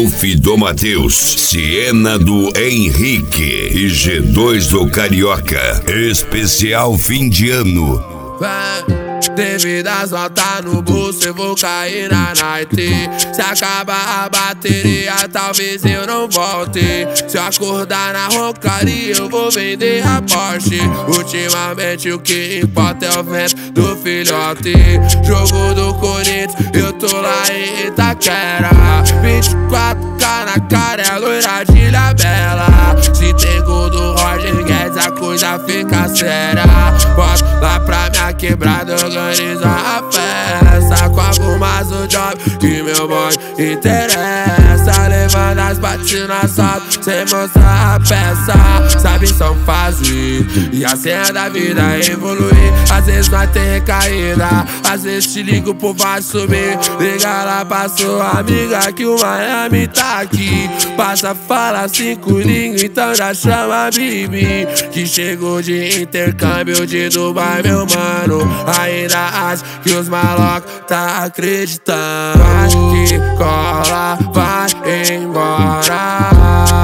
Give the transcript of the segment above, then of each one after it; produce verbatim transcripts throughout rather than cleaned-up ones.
Wolf do Matheus, Siena do Henrique e G dois do Carioca. Especial fim de ano. Devido às notas no bolso, eu vou cair na night. Se acabar a bateria, talvez eu não volte. Se eu acordar na rocaria, eu vou vender a Porsche. Ultimamente o que importa é o vento do filhote. Jogo do Corinthians, eu tô lá em Itaquera. vinte e quatro K na cara, é loira de Ilhabela. Se tem gol do Roger Guedes, a coisa fica séria. Bota lá pra minha quebrada, organiza a festa. Com algumas o job que meu boy interessa. Levando as batidas só sem mostrar a peça. Sabe, são fases e a senha da vida é evoluir. Às vezes nós tem recaída, às vezes te ligo pro vai subir. Liga lá pra sua amiga que o Miami tá aqui. Passa, fala cinco línguas, então já chama a Bibi. Que chegou de intercâmbio de Dubai, meu mano. Ainda acho que os malocos tá acreditando. Vai que cola, vai embora.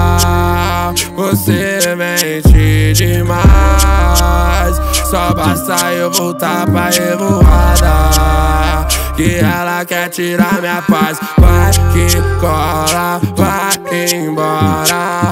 Você mente demais. Só basta eu voltar pra revoada, que ela quer tirar minha paz. Vai que cola, vai embora.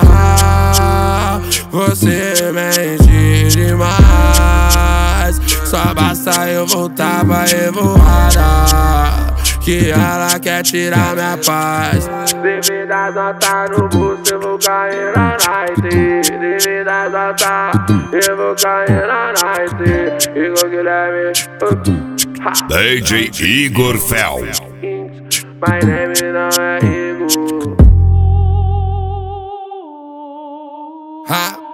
Você mente demais. Só basta eu voltar pra revoada, que ela quer tirar minha paz. Devido às notas no bolso, eu vou cair na night. Devido às notas, eu vou cair na night. Igor Guilherme, D J Igor Fel. my name não é Igor. Ha.